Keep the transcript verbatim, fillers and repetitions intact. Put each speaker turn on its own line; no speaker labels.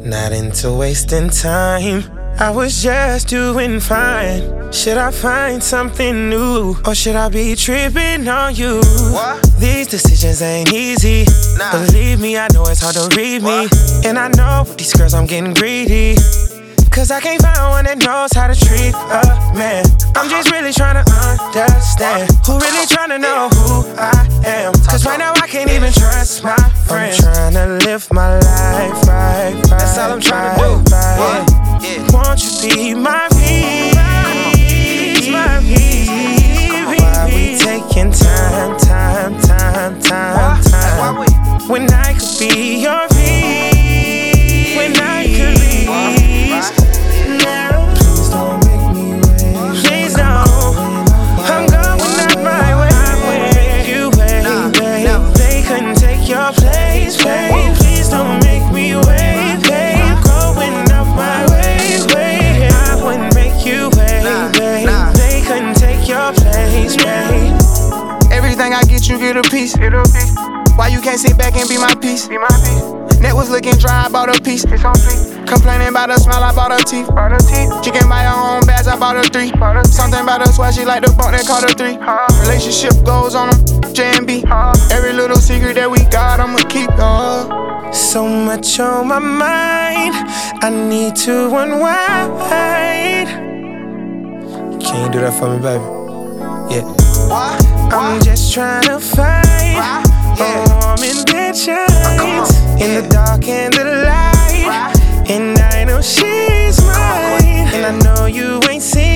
Not into wasting time, I was just doing fine. Should I find something new, or should I be tripping on you?
What?
These decisions ain't easy.
Nah.
Believe me, I know it's hard to read me.
What?
And I know with these girls I'm getting greedy, cause I can't find one that knows how to treat a man. I'm just really trying to understand who really trying to know who I am. Cause right now I can't even trust my friends. I'm trying to live my life right, right.
That's all I'm trying to do.
Right.
What? Yeah.
Won't you be my peace, my peace? Why we taking time, time, time, time, time? When I could be your peace, when I could be peace. Now, please don't make me wait. Please don't. I'm going out my way. You wait, wait. They couldn't take your place, babe. Please don't make me wait, babe. Going out my way, wait. I wouldn't make you wait, babe. They couldn't take your place, babe.
Everything I get, you get a piece. Get a piece. Why you can't sit back and be my piece? Be my piece. Net was looking dry, I bought a piece. It's on fleek. Complaining about her smile, I bought her teeth. Bought her teeth. She can buy her own bags, I bought her three. Bought her something about her swag, she like the bunk that called her three. Uh, Relationship goes on them, J and B. Uh, Every little secret that we got, I'ma keep. Uh.
So much on my mind, I need to unwind. Can you do that for me, baby? Yeah.
What?
I'm just trying to find
Right. Yeah.
a warm in bed shines in the dark and the light.
Right.
And I know she's mine, and I know you ain't seen